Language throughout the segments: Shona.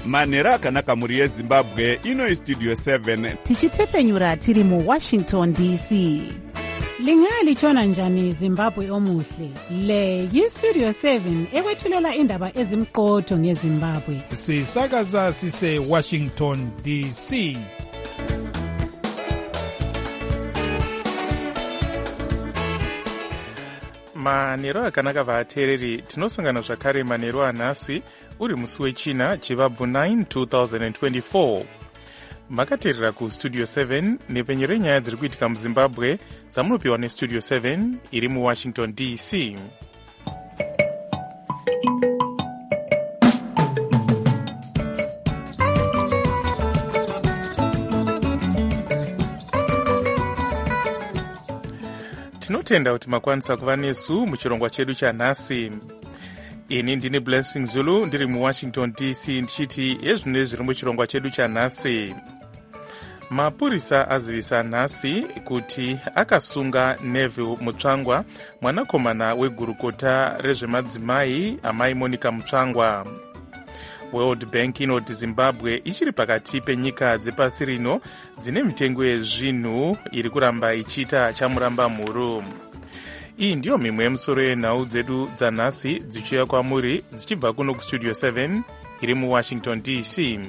manhero akanaka mhuri yezimbabwe. Ino istudio 7 tichitefenyura tiri muwashington dc. Lingalitshona njani Zimbabwe omuhle? Le yistudio 7 ekwethulela indaba ezimqotho ngeZimbabwe. Sisakaza sise Washington DC. Manhero akanaka vateereri, tinosangana zvakare manhero anhasi uri musi wechina chivabvu 9 2024. Makateerera kustudio 7 nepfenyuro renyaya dziri kuitika muzimbabwe dzamunopiwa nestudio 7 iri muwashington dc. Tinotenda kuti makwanisa kuva nesu muchirongwa chedu chanhasi. Ini ndini Blessing Zulu ndiri muwashington dc ndichiti ezvino zviri muchirongwa chedu chanhasi. Mapurisa azivisa nhasi kuti akasunga Neville Mutsvangwa, mwanakomana wegurukota rezvemadzimai amai Monica Mutsvangwa. World Bank inoti Zimbabwe ichiri pakati penyika dzepasi rino dzine mitengo yezvinhu iri kuramba ichiita chamuramba mhuru. Iyi ndiyo mimwe yemusoro yenhau dzedu dzanhasi dzichiuya kwamuri dzichibva kuno kustudio 7 iri muwashington dc.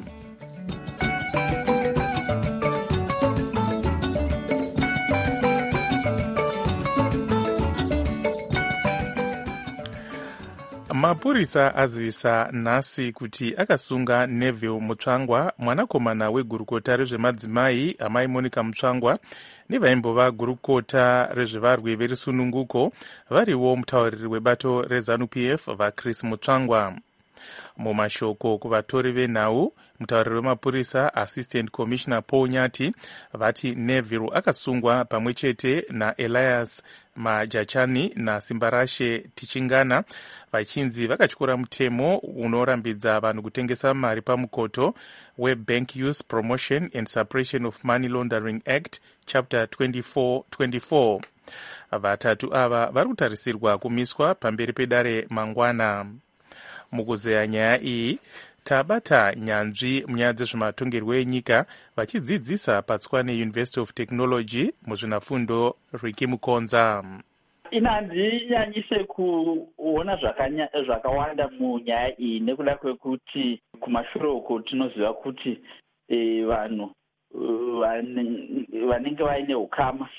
Mapurisa azivisa nhasi kuti akasunga Neville Mutsvangwa, mwanakomana wegurukota rezvemadzimai amai Monica Mutsvangwa nevaimbova gurukota rezvevarwi verisununguko variwo mutauriri webato reZANU-PF vaChris Mutsvangwa. Mumashoko kuvatori venhau, mutauriri wemapurisa Assistant Commissioner Paul Nyati vati Neville akasungwa pamwe chete naElias Majachani naSimbarashe Tichingana vachinzi vakatyora mutemo unorambidza vanhu kutengesa mari pamukoto weBank Use Promotion and Suppression of Money Laundering Act Chapter 2424. Vatatu ava vari kutarisirwa kumiswa pamberi pedare mangwana. Mukuzeya nyaya iyi tabata nyanzvi munyaya dzezvematongerwo enyika vachidzidzisa patswane University of Technology muzvinafundo Ricky Mukonza. Inandinyanyise kuona zvakawanda munyaya iyi nekuda kwekuti kumashure uko tinoziva kuti vanhu vanenge vaine ukama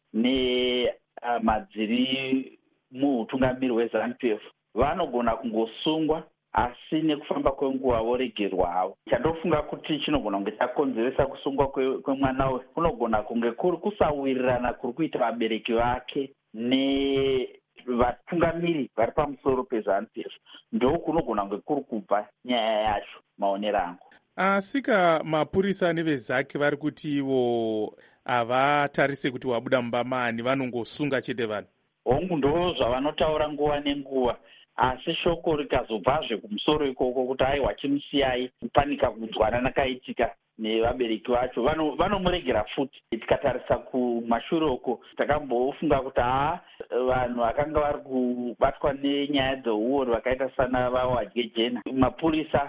nemadziri muutungamiri hweZANU-PF vanogona kungosungwa asi nekufamba kwenguva voregerwa havo. Chandofunga kuti chinogona kunge chakonzeresa kusungwa kwemwana uyu kunogona kunge kuri kusawirirana kuri kuita vabereki vake nevatungamiri vari pamusoro peZANU-PF. Ndo kunogona kunge kuri kubva nyaya yacho maonero angu. Asika mapurisa nevezake vari kuti ivo havatarise kuti wabuda mubamani, vanongosunga chete vanhu. Hongu ndo zvavanotaura nguva nenguva. Asi shoko rikazobvazve kumusoro ikoko kuti aiwa chimusiyai kupanika kudzwana nakaitika nevabereki vacho vanomuregera futi. Tikatarisa kumashure uko takambofunga kuti vanhu vakanga vari kubatwa nenyaya dzeuori vakaita sana vaWadyejena, mapurisa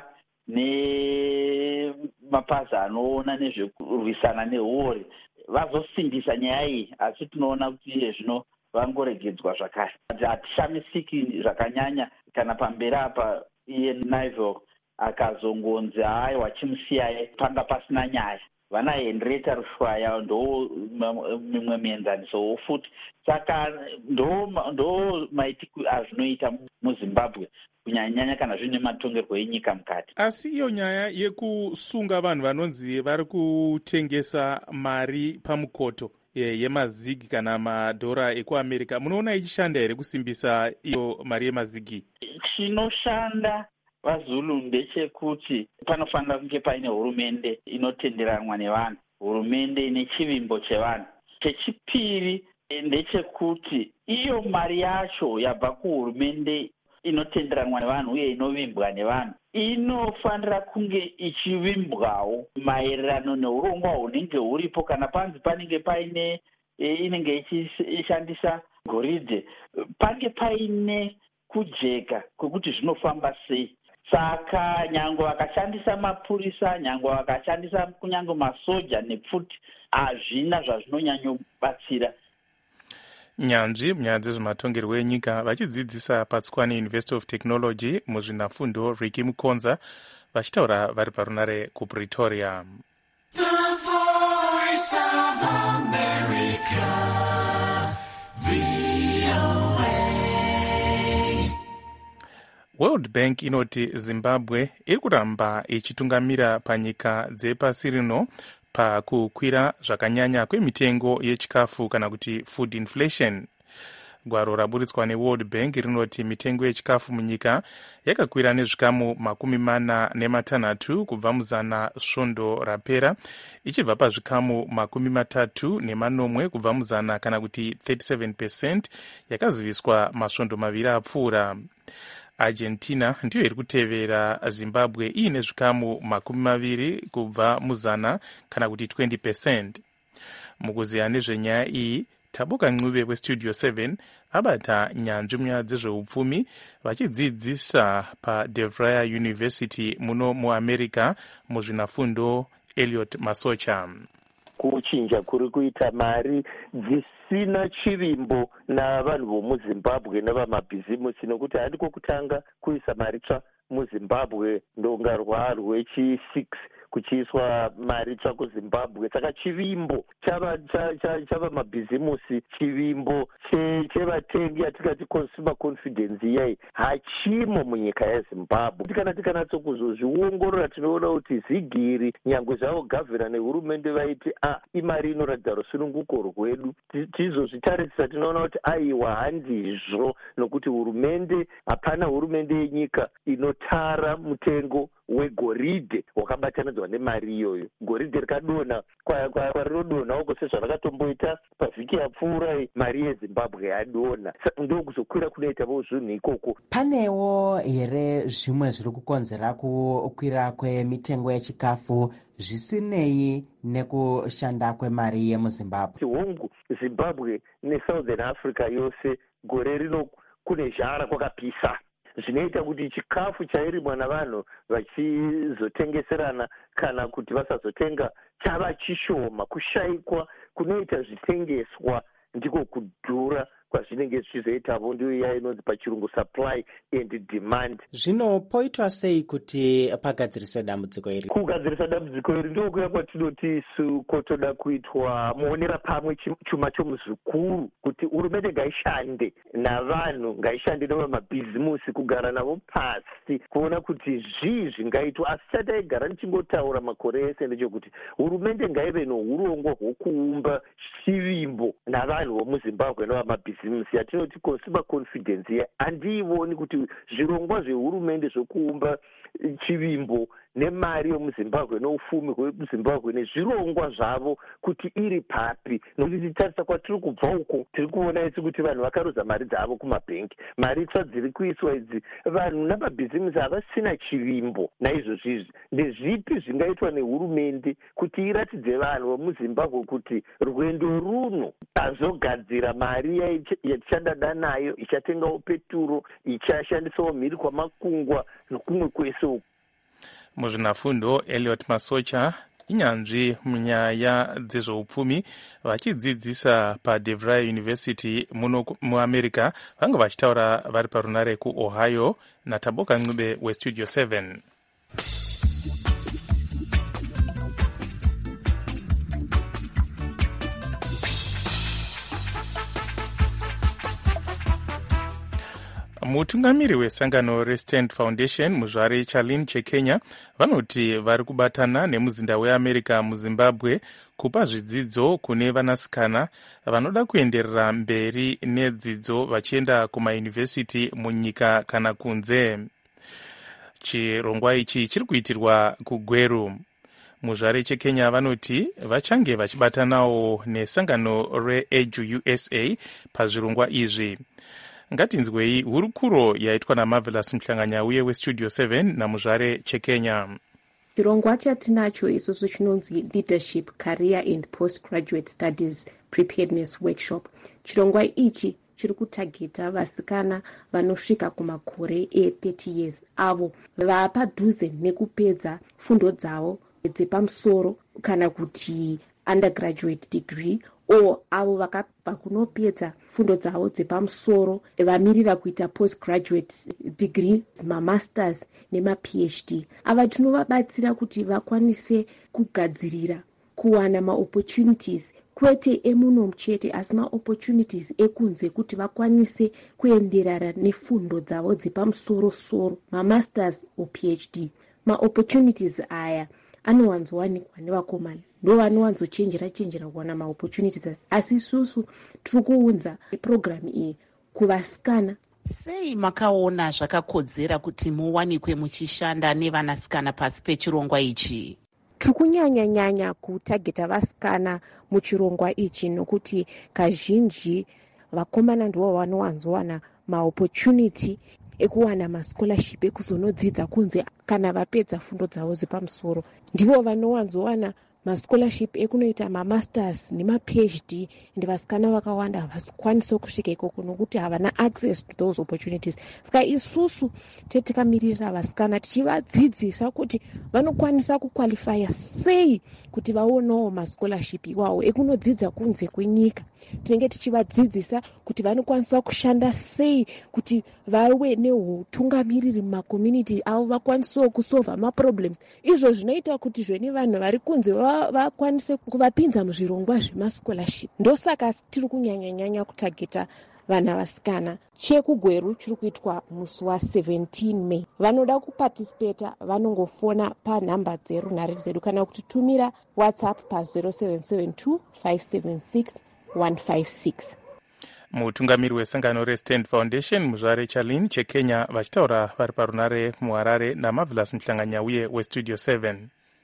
nemapazi anoona nezvekurwisana neuori vazosimbisa nyaya iyi, asi tinoona kuti iye zvino vangoregedzwa zvakare. Hatishamisiki zvakanyanya kana pamberi apa iye Neville akazongonzi aiwa chimusiyai panga pasina nyaya. Vana Henrietta Rushwaya ndo mimwe mienzaniso futi. Saka ndo maitiko azvinoita muZimbabwe kunyanya kana zvine matongerwo enyika mukati. Asi iyo nyaya yekusunga vanhu vanonzi vari kutengesa mari pamukoto yemazigi kana madhora ekuAmerica, munoona ichishanda here kusimbisa iyo mari yemazigi? Chinoshanda vaZulu ndechekuti panofanira kunge paine hurumende inotenderanwa nevanhu, hurumende ine chivimbo chevanhu. Chechipiri ndechekuti iyo mari yacho yabva kuhurumende inotenderanwa nevanhu uye inovimbwa nevanhu inofanira kunge ichivimbwawo maererano neurongwa hunenge huripo. Kana panzi panenge paine inenge ichishandisa goridhe, pange paine kujeka kwekuti zvinofamba sei. saka nyange vakashandisa mapurisa, nyange vakashandisa kunyange masoja nepfuti, hazvina zvazvinonyanyobatsira. Nyanzvi munyaya dzezvematongerwo enyika vachidzidzisa paTswane University of Technology muzvinafundo Ricky Mukonza vachitaura vari parunare kuPretoria. The Voice of America, VOA. World Bank inoti Zimbabwe iri kuramba ichitungamira panyika dzepasi rino pakukwira zvakanyanya kwemitengo yechikafu kana kuti food inflation. Gwaro raburitswa neWorld Bank rinoti mitengo yechikafu munyika yakakwira nezvikamu 46 kubva muzana svondo rapera, ichibva pazvikamu 34 kubva muzana kana kuti 37% yakaziviswa masvondo maviri apfuura. Argentina ndiyo iri kutevera Zimbabwe iine zvikamu 20 kubva muzana kana kuti 20%. Mukuziya nezvenyaya iyi, Tabuka Ncube weStudio 7 abata nyanzvi munyaya dzezveupfumi vachidzidzisa paDevere University muno muAmerica muzvinafundo Elliot Masocha. Kuchinja kuri kuita mari dzisina chivimbo navanhu vomuZimbabwe navamabhizimusi, nokuti handiko kutanga kuisa mari tsva muZimbabwe ndonga rwechi6 kuchiiswa mari tsva kuZimbabwe. Saka chivimbo chava mabhizimusi, chivimbo chevatengi yatingati consumer confidence iyai hachimo munyika yeZimbabwe. Kana tikanatso kuzozviongorora tinoona kuti zigiri nyangwe zvavo gavhera nehurumende vaiti imari inoratidza rusununguko rwedu, tizozvitarisisa tinoona kuti aiwa handizvo, nokuti hurumende, hapana hurumende yenyika inotara mutengo wegoridhe wakabatanidzwa nemari iyoyo. Goridhe rikadonha kwarinodonha uko sezvarakatomboita pavhiki yapfuura, mari yeZimbabwe yadonha, ndokuzokwira kunoitavo zvinhu ikoko. Panewo here zvimwe zviri kukonzera kukwira kwemitengo yechikafu zvisinei nekushanda kwemari yemuZimbabwe? Hongu Zimbabwe neSouthern Africa yose gore rino kune zhara kwakapisa, zvinoita kuti chikafu chairimwa navanhu vachizotengeserana kana kuti vasazotenga chava chishoma. Kushayikwa kunoita zvitengeswa ndiko kudhura kwazvinenge zvichizoitavo, ndiyo iya inonzi pachirungu supply and demand. Zvino poitwa sei kuti pagadziriswe dambudziko iri? Kugadzirisa dambudziko iri ndokuya kwatinoti kotoda kuitwa muonera pamwe chuma chomuzvikuru, kuti hurumende ngaishande navanhu, ngaishande nevamabhizimusi, kugara navo pasi kuona kuti zvii zvingaitwa. Asi chataigara nichingotaura makore ese ndechekuti hurumende ngaive nourongwa hwokuumba chivimbo navanhu vomuZimbabwe nevamabhizimusi yatinoti consumer confidence. Handiivoni kuti zvirongwa zvehurumende zvokuumba chivimbo nemari yomuZimbabwe noufumi hwemuZimbabwe nezvirongwa zvavo kuti iri papi. Nokuti titarisa kwatiri kubva uko tiri kuona isi kuti vanhu vakarodza mari dzavo kumabhengi. Mari tsva dziri kuiswa idzi, vanhu namabhizimusi havasina chivimbo. Naizvozvizvi ndezvipi zvingaitwa nehurumende kuti iratidze vanhu vomuZimbabwe kuti rwendo runo azogadzira mari yatichadada nayo, ichatengawo peturo, ichashandisawo mhiri kwamakungwa nokumwe kwese uku. Muzvinafundo Elliot Masocha inyanzvi munyaya dzezveupfumi vachidzidzisa paDevere University muno muAmerica vanga vachitaura vari parunare kuOhio naTaboka Ncube weStudio 7. Mutungamiri wesangano reStand Foundation muzvare Charlene Chekenya vanoti vari kubatana nemuzinda weAmerica muZimbabwe kupa zvidzidzo kune vanasikana vanoda kuenderera mberi nedzidzo vachienda kumayunivhesiti munyika kana kunze. Chirongwa ichi chiri kuitirwa kuGweru. Muzvare Chekenya vanoti vachange vachibatanawo nesangano reEdu USA pazvirongwa izvi. Ngatinzwei hurukuro yaitwa naMarvelous Mhlanganyauye weStudio 7 namuzvare Chekenya. Chirongwa chatinacho isusu chinonzi Leadership, Career and Postgraduate Studies Preparedness Workshop. Chirongwa ichi chiri kutageta vasikana vanosvika kumakore e30 years avo vapadhuze nekupedza fundo dzavo dzepamusoro kana kuti undergraduate degree o avo vakabva kunopedza fundo dzavo dzepamusoro vamirira kuita postgraduate degree, mamasters nemaphd. Ava tinovabatsira kuti vakwanise kugadzirira kuwana maopportunities kwete emuno chete asi maopportunities ekunze kuti vakwanise kuenderana nefundo dzavo dzepamusoro-soro, mamasters ophd. Maopportunities aya anowanzowanikwa nevakomana, ndo vanowanzochenjera kuwana maopportunities, asi isusu tiri kuunza programu iyi kuvasikana. Sei makaona zvakakodzera kuti muwanikwe muchishanda nevanasikana pasi pechirongwa ichi? Tiri kunyanya kutageta vasikana muchirongwa ichi nokuti kazhinji vakomana ndivo vanowanzowana maopportunity ekuwana mascholarship ekuzonodzidza kunze kana vapedza fundo dzavo dzepamusoro. Ndivo vanowanzowana mascholarship ekunoita mamasters nemaphd, ende vasikana vakawanda havakwanisi kusvika ikoko nokuti havana access to those opportunities. Saka isusu tetikamirira vasikana tichivadzidzisa kuti vanokwanisa kuqualifya sei kuti vaonawo mascholarship iwawo ekunodzidza kunze kwenyika. Tinenge tichivadzidzisa kuti vanokwanisa kushanda sei kuti vave neutungamiriri mumakommunity avo, vakwanisewo kusolva maproblems. Izvo zvinoita kuti zveni vanhu vari kunze vakwanise kuvapinza muzvirongwa zvemascholarship. Ndosaka tiri kunyanya kutageta vana vasikana. Chekugweru chiri kuitwa musi wa17 May. Vanoda kuparticipata vanongofona panhamba dzerunhare dzedu kana kutitumira WhatsApp pa0772 576 156. mutungamiri wesangano restand foundation muzvare charlin chekenya vachitaura vari parunare muharare naMarvelous Mhlanganyauye westudio 7.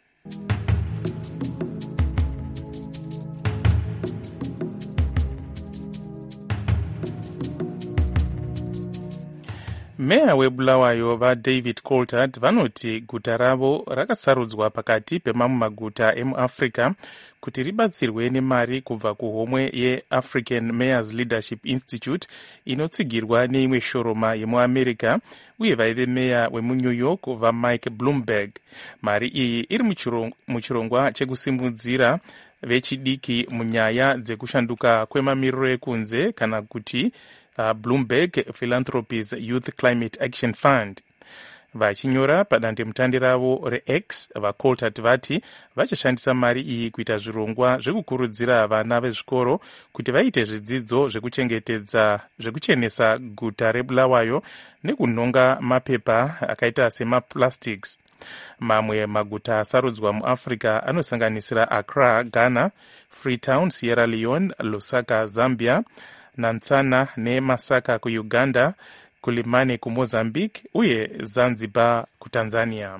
Meya weBulawayo vaDavid Coulthard vanoti guta ravo rakasarudzwa pakati pemamwe maguta emuAfrica kuti ribatsirwe nemari kubva kuhomwe yeAfrican Mayors Leadership Institute inotsigirwa neimwe shoroma yemuAmerica uye vaive meya wemuNew York vaMike Bloomberg. Mari iyi iri muchirongwa chekusimudzira vechidiki munyaya dzekushanduka kwemamiriro ekunze kana kuti Bloomberg Philanthropies Youth Climate Action Fund. Vachinyora padandemutande ravo reX, vaCoulthard vati vachashandisa mari iyi kuita zvirongwa zvekukurudzira vana vezvikoro kuti vaite zvidzidzo zvekuchenesa guta reBulawayo nekunhonga mapepa akaita semaplastics. Mamwe maguta asarudzwa muAfrica anosanganisira Accra, Ghana, Freetown, Sierra Leone, Lusaka, Zambia, Nansana neMasaka kuUganda, Kulimane kuMozambique uye Zanzibar kuTanzania.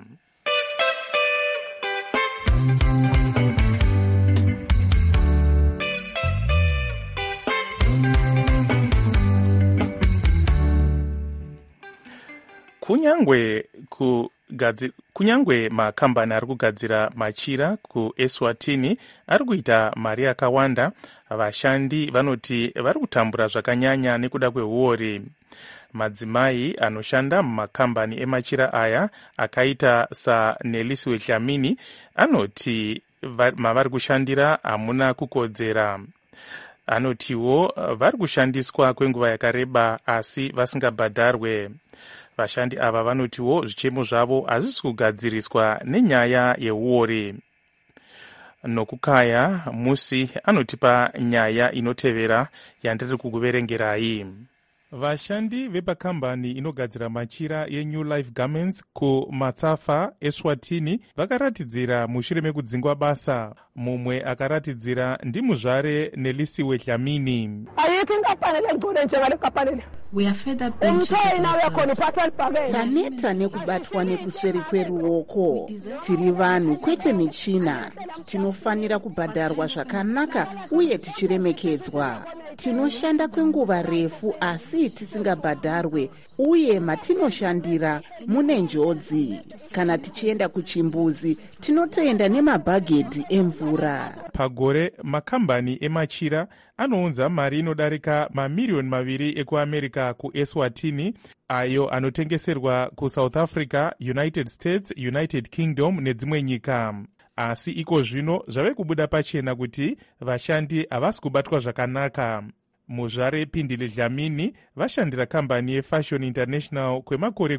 Kunyangwe makambani ari kugadzira machira kuEswatini ari kuita mari yakawanda, vashandi vanoti vari kutambura zvakanyanya nekuda kwehuori. Madzimai anoshanda mumakambani emachira aya akaita saNelisiwe Dlamini anoti mavari kushandira hamuna kukodzera. Anotiwo vari kushandiswa kwenguva yakareba asi vasingabhadharwe. Vashandi ava vanotiwo zvichemo zvavo hazvisi kugadziriswa nenyaya yehuori. Nokukaya musi anotipa nyaya inotevera yandiri kukuverengerai. Vashandi vepakambani inogadzira machira yeNew Life Garments kuMatsafa eSwatini vakaratidzira mushure mekudzingwa basa. Mumwe akaratidzira ndimuzvare Nelisiwe Dlamini. Taneta nekubatwa nekuseri kweruoko. Tiri vanhu kwete michina. Tinofanira kubhadharwa zvakanaka uye tichiremekedzwa. Tinoshanda kwenguva refu asi tisingabhadharwe uye matinoshandira mune njodzi. Kana tichienda kuchimbuzi tinotoenda nemabhagedhi emvura. pagore makambani emachira anounza mari inodarika mamiriyoni 2 ekuamerica kuEswatini, ayo anotengeserwa kuSouth Africa, United States, United Kingdom nedzimwe nyika. Asi iko zvino zvave kubuda pachena kuti vashandi havasi kubatwa zvakanaka. Muzvare Pindile Dlamini vashandira kambani yeFashion International kwemakore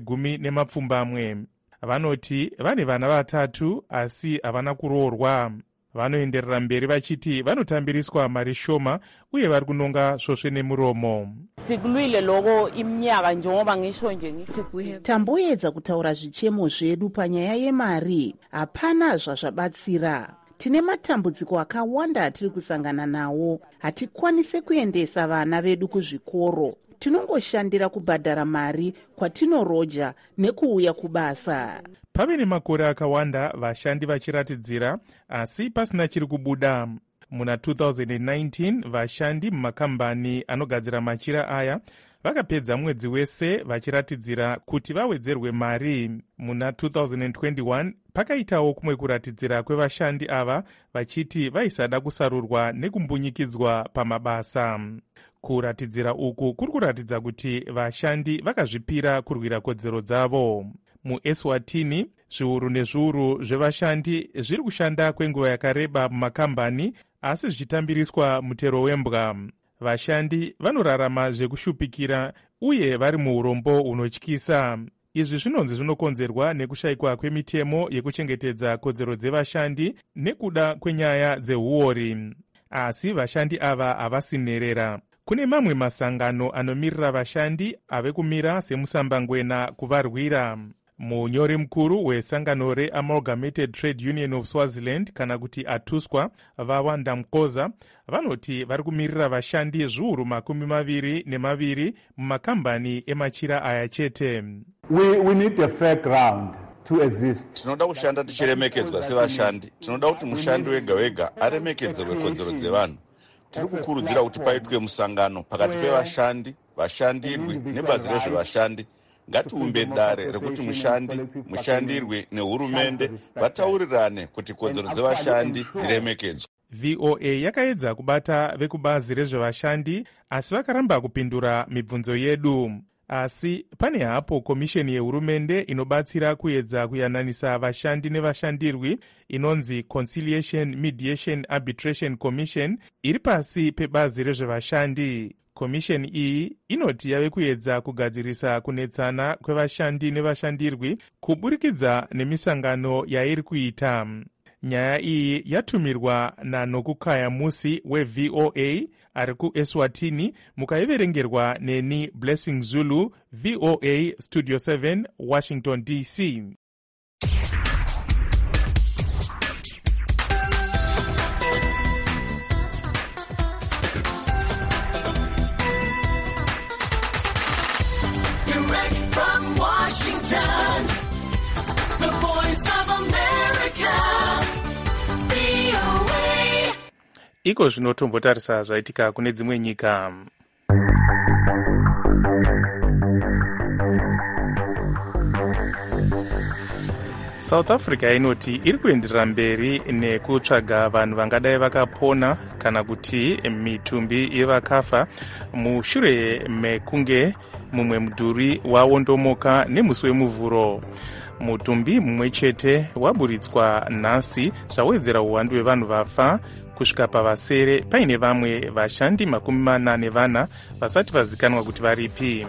10 vanoti vane vana 3 asi havana kuroorwa. Vanoenderera mberi vachiti vanotambiriswa mari shoma uye vari kunonga svosve nemuromo. Sikulwile loko iminyaka njengoba ngisho nje ngithi tamboedza kutaura zvichemo zvedu panyaya yemari, hapana zvazvabatsira. Tine matambudziko akawanda atiri kusangana nawo. Hatikwanise kuendesa vana vedu kuzvikoro. Tinongoshandira kubhadhara mari kwatinoroja nekuuya kubasa. Pave nemakore akawanda vashandi vachiratidzira asi pasina chiri kubuda. Muna 2019 vashandi mumakambani anogadzira machira aya vakapedza mwedzi wese vachiratidzira kuti vawedzerwe mari. Muna 2021 pakaitawo kumwe kuratidzira kwevashandi ava vachiti vaisada kusarurwa nekumbunyikidzwa pamabasa. Kuratidzira uku kuri kuratidza kuti vashandi vakazvipira kurwira kodzero dzavo. MuEswatini zviuru nezviuru zvevashandi zviri kushanda kwenguva yakareba mumakambani asi zvichitambiriswa mutero wembwa. Vashandi vanorarama zvekushupikira uye vari muurombo hunotyisa. Izvi zvinonzi zvinokonzerwa nekushayikwa kwemitemo yekuchengetedza kodzero dzevashandi nekuda kwenyaya dzeuori. Asi vashandi ava havasinerera. Kune mamwe masangano anomirira vashandi ave kumira semusambangwena kuvarwira. Munyori mukuru wesangano reAmalgamated Trade Union of Swaziland kana kuti ATUSWA Vawanda Mkoza vanoti vari kumirira vashandi zviuru 22 mumakambani emachira aya chete. We need a fair ground to exist. Tinoda kushanda tichiremekedzwa sevashandi. Tinoda kuti mushandi wega wega aremekedzerwe kodzero dzevanhu. Tiri kukurudzira kuti paitwe musangano pakati pevashandi, vashandirwi nebazi rezvevashandi. Ngatiumbe dare rekuti mushandirwi nehurumende vataurirane kuti kodzero dzevashandi dziremekedzwe. VOA yakaedza kubata vekubazi rezvevashandi asi vakaramba kupindura mibvunzo yedu. Asi pane hapo komisheni yehurumende inobatsira kuedza kuyananisa vashandi nevashandirwi inonzi Conciliation Mediation Arbitration Commission iri pasi pebazi rezvevashandi. Komisheni iyi inoti yave kuedza kugadzirisa kunetsana kwevashandi nevashandirwi kuburikidza nemisangano yairi kuita. Nyaya iyi yatumirwa naNokukaya Musi weVOA ari kuEswatini, mukaiverengerwa neni Blessing Zulu, VOA Studio 7, Washington DC. Iko zvinotombotarisa zvaitika kune dzimwe nyika. South Africa inoti iri kuenderera mberi nekutsvaga vanhu vangadai vakapona kana kuti mitumbi yevakafa mushure mekunge mumwe mudhuri wawondomoka nemusi wemuvhuro. Mutumbi mumwe chete waburitswa nhasi zvawedzera uwandu hwevanhu vafa kusvika pavasere paine vamwe vashandi 44 vasati vazikanwa kuti varipi.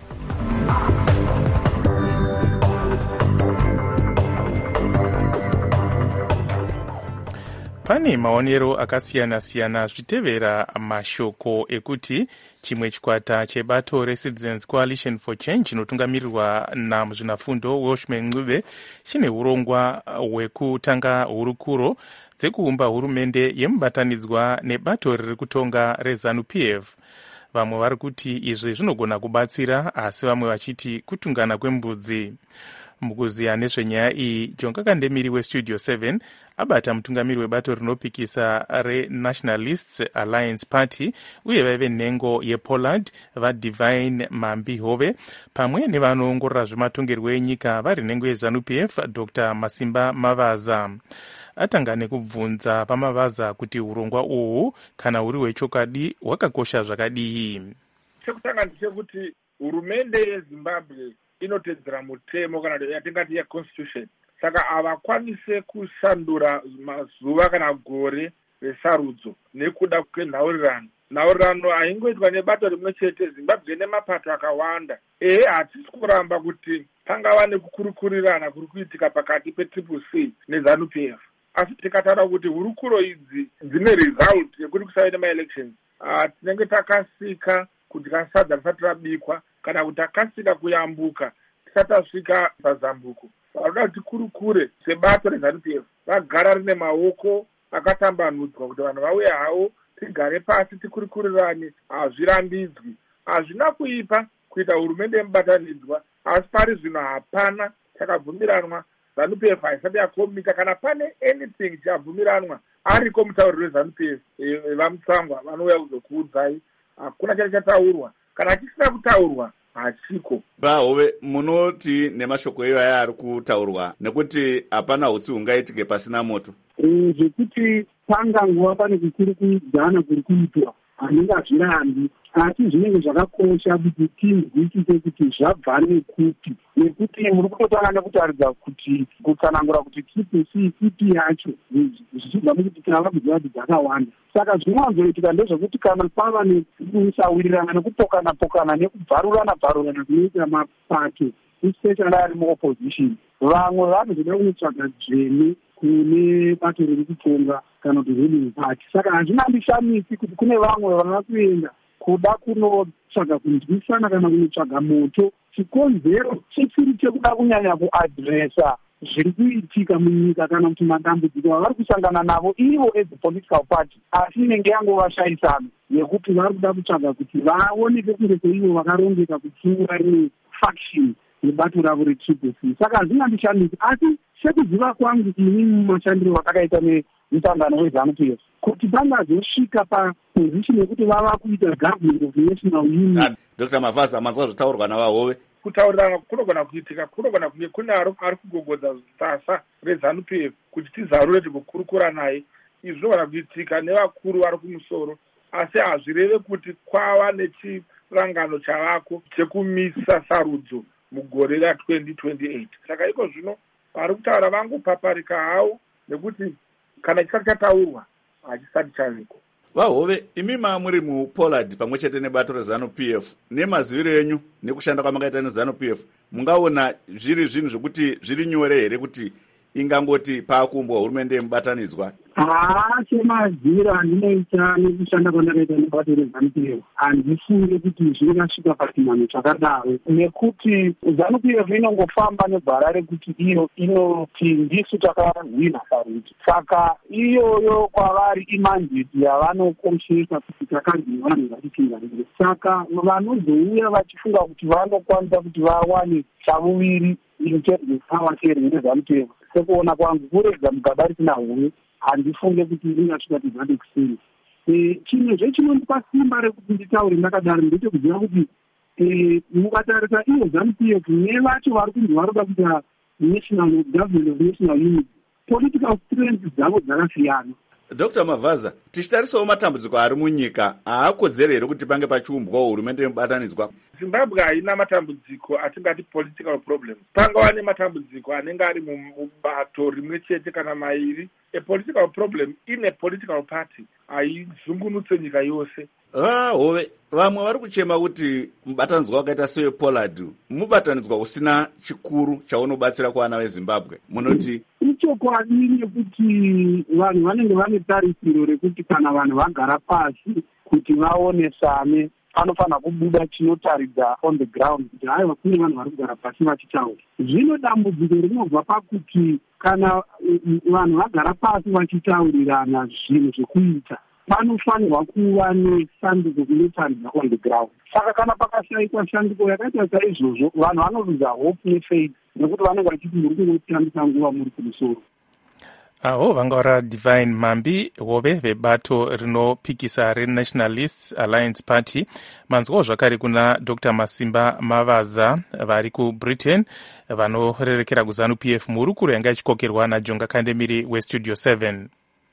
Pane maonero akasiyana-siyana zvichitevera mashoko ekuti chimwe chikwata chebato reCitizens Coalition for Change chinotungamirirwa namuzvinafundo Welshman Ncube chine urongwa hwekutanga hurukuro dzekuumba hurumende yemubatanidzwa nebato riri kutonga reZANU-PF. Vamwe vari kuti izvi zvinogona kubatsira asi vamwe vachiti kutungana kwembudzi. mukuziya nezvenyaya iyi John Kakandemiri westudio 7 abata mutungamiri webato rinopikisa reNationalists Alliance Party uye vaive nhengo yePollard vaDivine Mambi Hove pamwe nevanoongorora zvematongerwo enyika vari nhengo yeZANU-PF Dr. Masimba Mavaza. Atanga nekubvunza paMavaza kuti urongwa uhu kana huri hwechokwadi hwakakosha zvakadii. Chekutanga ndechekuti hurumende yeZimbabwe inotedzera mutemo kana yatingati yeconstitution. Saka havakwanise kushandura mazuva kana gore resarudzo nekuda kwenhaurirano. Nhaurirano haingoitwa nebato rimwe chete. Zimbabwe nemapato akawanda. Hatisi kuramba kuti pangava nekukurukurirana kuri kuitika pakati peTCC neZANU-PF. Asi tikataura kuti hurukuro idzi dzine result yekuti kusave nemaelections. Tinenge takasika kudya sadza risati rabikwa kana kuti takasika kuyambuka tisati tasvika pazambuko. Vanoda kuti kurukure sebato reZANU-PF vagara rine maoko akatambanudzwa kuti vanhu vauye havo tigare pasi tikurukurirane. Hazvirambidzwi, hazvina kuipa kuita hurumende yemubatanidzwa, asi pari zvino hapana chakabvumiranwa. ZANU-PF haisati yakomika kana pane anything chabvumiranwa ariko mutauriro weZANU-PF vamutsangwa vanouya kuzokuudzai. Hakuna chari chataurwa, kana chisina kutaurwa hachiko. Bahove, munoti nemashoko iwaya ari kutaurwa nekuti hapana hutsi hungaitike pasina moto. Zvekuti panga nguva pane kukurukudzana kuri kuitwa hanenge hazvirambi, asi zvinenge zvakakosha kuti tinzwisise kuti zvabva nekuti muri kutotanga nekutaridza kuti kutsanangura kuti TPC ipi yacho zvichibva mukuti tinavakuziva kuti dzakawanda. Saka zvinowanzoitika ndezvekuti kana pava nekusawirirana nekupokana-pokana nekubvarurana kunoita mapato especially ari muopposition, vamwe vanozoda kunotsvaga dzvene kune bato riri kutonga kana kuti ruling party. Saka hazvinambishamisi kuti kune vamwe vava kuenda kuda kunotsvaga kunzwisana kana kunotsvaga moto. Chikonzero chechiri chekuda kunyanya kuadresa zviri kuitika munyika kana kuti madambudziko avari kusangana navo ivo as a political party, asi inenge yangovashayisana yekuti vari kuda kutsvaga kuti vaoneke kunge seivo vakarongeka kupfuura rimwe faction yebato ravo reTCC. Saka hazvinambishamisi, asi sekuziva kwangu ini mumashandiro vakakaita nemusangano weZANU-PF kuti pangazosvika papozishini yekuti vava kuita government of national union. Dr. Mavaza, manzwa zvotaurwa navahove. Kutaurirana kunogona kuitika, kunogona kunge kune ari kugogodza sasa reZANU-PF kuti tizarure tikukurukura naye. Izvi zvinogona kuitika nevakuru vari kumusoro, asi hazvireve kuti kwava nechirangano chavako chekumisa sarudzo mugore ra2028. Saka iko zvino vari kutaura vangopaparika havo nekuti kana chisati chataurwa hachisati chaviko. Vahove, imi muri muPollard pamwe chete nebato reZANU-PF, nemaziviro enyu nekushanda kwamakaita neZANU-PF, mungaona zviri zvinhu zvekuti zviri nyore here kuti ingangoti paakumbwa hurumende yemubatanidzwa? Semaziviro andinoita nekushanda kwandakaita nebato reZANU-PF handifunge kuti zvingasvika pachimhano chakadaro, nekuti ZANU-PF inongofamba nebhara rekuti iyo inoti ndisu takahwina sarudzo. Saka iyoyo kwavari imanjeti yavanokoshesa kuti takanzi vanhu vachipingarire. Saka vanozouya vachifunga kuti vanokwanisa kuti vawane chavuviri interview sharing neZANU-PF, sekuona kwangu kurega mugaba risina huwe, handifunge kuti ingasvika tizade kuseri. Chimwe chinondipa simba rekuti nditaure ndakadaro ndechekuziva kuti mukatarisa ivo ZANU-PF nevacho vari kunzi varoda kuita national government of national unity, political strength dzavo dzakasiyana. Dr. Mavaza, tichitarisawo matambudziko ari munyika, haakodzeri here kuti pange pachiumbwawo hurumende yemubatanidzwa? Zimbabwe haina matambudziko atingati political problems. Pangava nematambudziko anenge ari mubato rimwe chete kana mairi. A political problem in a political party haizungunutse nyika yose. Hove, vamwe vari kuchema kuti mubatanidzwa wakaita sewePollard mubatanidzwa usina chikuru chaunobatsira kuvana veZimbabwe. Munoti ichokwadi nekuti vanhu vanenge vane tarisiro rekuti kana vanhu vagara pasi kuti vaonesane panofanira kubuda chinotaridza on the ground kuti haiwa kune vanhu vari kugara pasi vachitaura. Zvino dambudziko rinobva pakuti kana vanhu vagara pasi vachitaurirana zvinhu zvekuita vanofanirwa kuva nesandiko kunotambira on the ground. Saka kana pakashaikwa shandiko yakaita saizvozvo vanhu vanoludza hope nefaith nekuti vanenge vachiti muri kungotambisa nguva muri kumusoro. aho vanga Divine Mambi hove vebato rinopikisa reNationalists Alliance Party. Manzwawo zvakare kuna Dr. Masimba Mavaza vari kuBritain vanorerekera kuZANU-PF murukuru yanga ichikokerwa naJonga Kandemiri weStudio 7.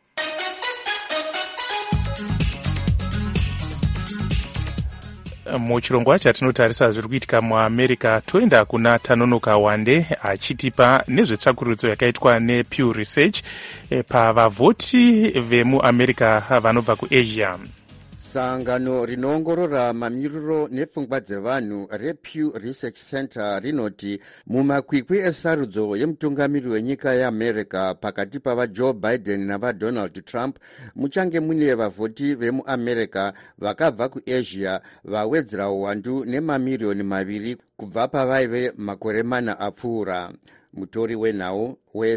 Muchirongwa chatinotarisa zviri kuitika muAmerica, toenda kuna Tanonoka Wande achitipa nezvetsvakurudzo yakaitwa nePew Research pavavhoti vemuAmerica vanobva kuAsia. Sangano rinoongorora mamiriro nepfungwa dzevanhu rePew Research Center rinoti mumakwikwi esarudzo yemutungamiri wenyika yeAmerica pakati pavaJoe Biden navaDonald Trump muchange mune vavhoti vemuAmerica vakabva kuAsia vawedzera uwandu nemamiriyoni 2 kubva pavaive makore 4 apfuura. Mutori wenhau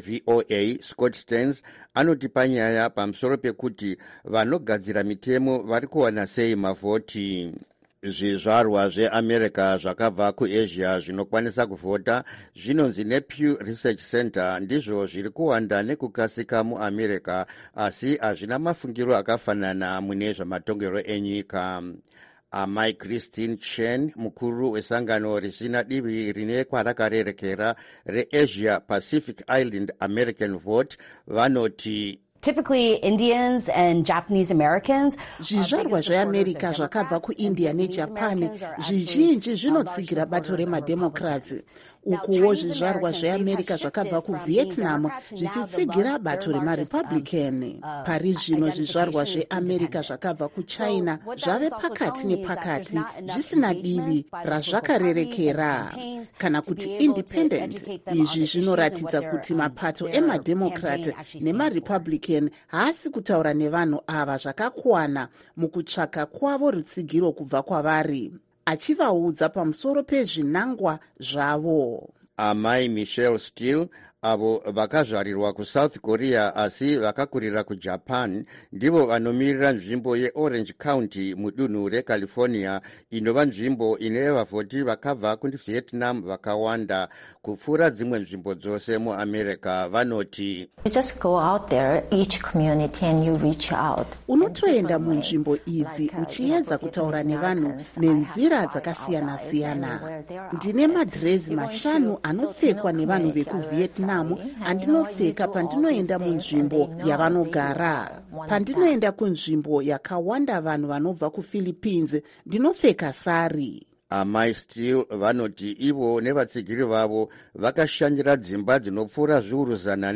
weVOA Scott Stearns anoti panyaya pamusoro pekuti vanogadzira mitemo vari kuwana sei mavhoti. Zvizvarwa zveAmerica zvakabva kuAsia zvinokwanisa kuvhota zvinonzi nePew Research Center ndizvo zviri kuwanda nekukasika muAmerica, asi hazvina mafungiro akafanana mune zvamatongerwo enyika. Amai Christine Chen, mukuru wesangano risina divi rine kwarakarerekera reAsia Pacific Island American Vote, vanoti Typically, Indians and Japanese Americans. Zvizvarwa zveAmerica zvakabva kuIndia neJapan zvizhinji zvinotsigira bato remademocrats. Ukuwo zvizvarwa zveAmerica zvakabva kuVietnam zvichitsigira bato remaRepublican. Pari zvino zvizvarwa zveAmerica zvakabva kuChina zvave pakati nepakati zvisina divi razvakarerekera kana kuti independent. Izvi zvinoratidza kuti mapato emademocrat nemaRepublican haasi kutaura nevanhu ava zvakakwana mukutsvaka kwavo rutsigiro kubva kwavari, achivaudza pamusoro pezvinangwa zvavo. Amai Michelle Steele, avo vakazvarirwa kuSouth Korea asi vakakurira kuJapan, ndivo vanomirira nzvimbo yeOrange County mudunhu reCalifornia, inova nzvimbo ine vavhoti vakabva kuVietnam vakawanda kupfuura dzimwe nzvimbo dzose muAmerica. Vanoti You just go out there, each community, and you reach out. Unotoenda munzvimbo idzi uchiedza kutaura nevanhu nenzira dzakasiyana-siyana. Ndine madhirezi 5 anopfekwa nevanhu vekuVietnam andinopfeka pandinoenda munzvimbo yavanogara. Pandinoenda kunzvimbo yakawanda vanhu vanobva kuPhilippines ndinopfeka sari. Amai Steele vanoti ivo nevatsigiri vavo vakashandira dzimba dzinopfuura zviuru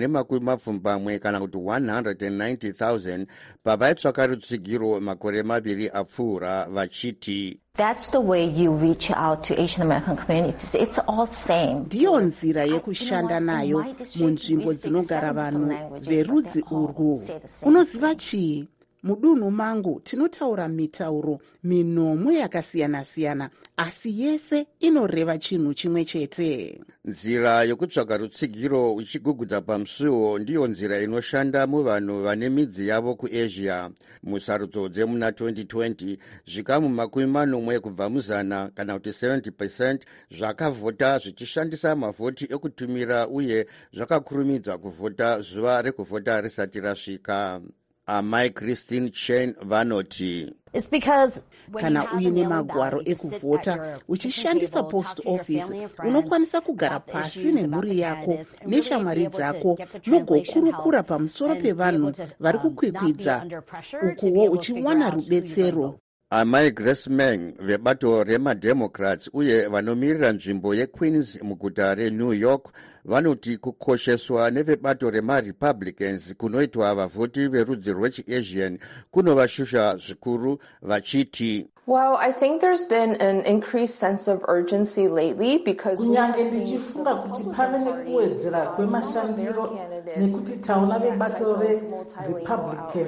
120 kana kuti 190,000 pavaitsvaka rutsigiro makore 2 apfuura, vachiti That's the way you reach out to Asian American communities. It's all same. Ndiyo nzira yekushanda nayo munzvimbo dzinogara vanhu verudzi urwu. Unoziva chii? Mudunhu mangu tinotaura mitauro minomwe yakasiyana-siyana, asi yese inoreva chinhu chimwe chete. Nzira yokutsvaga rutsigiro uchigugudza pamusuwo ndiyo nzira inoshanda muvanhu vane midzi yavo kuAsia. Musarudzo dzemuna 2020 zvikamu 40 kubva muzana kana kuti 70% zvakavhota zvichishandisa mavhoti ekutumira uye zvakakurumidza kuvhota zuva rekuvhota risati rasvika. Amai Christine Chen vanoti kana uine magwaro ekuvhota uchishandisa post office unokwanisa kugara pasi nemhuri yako neshamwari dzako mugokurukura pamusoro pevanhu vari kukwikwidza, ukuwo uchiwana rubetsero. Amai Grace Meng vebato remademocrats uye vanomirira nzvimbo yeQueens muguta reNew York vanoti kukosheswa nevebato remaRepublicans kunoitwa vavhoti verudzi rwechiAsian kunovashusha zvikuru, vachiti Well, I think there's been an increased sense of urgency lately because kunyange ndichifunga kuti pave nekuwedzera kwemashandiro nekuti tauna vebato reRepublican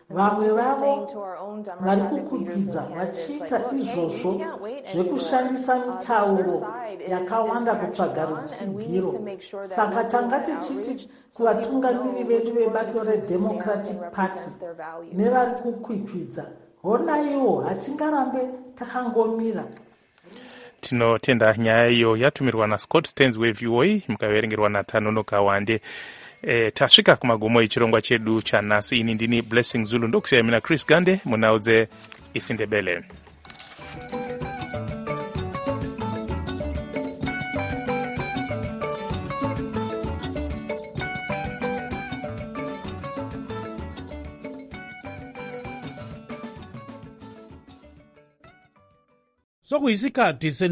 vamwe vavo vari kukwikwidzwa vachiita izvozvo zvekushandisa mitauro yakawanda kutsvaga rutsigiro. Saka tanga tichiti kuvatungamiri vedu vebato redemocratic party nevari kukwikwidza, honaiwo hatingarambe takangomira. Tinotenda nyaya iyo yatumirwa naScott Stearns weVOA mukaverengerwa naTanono Kawande. Tasvika kumagumo echirongwa chedu chanhasi. Ini ndini Blessing Zulu, ndokusiyana mina Chris Gande munhaudze isindebele. Sokuyisikhathi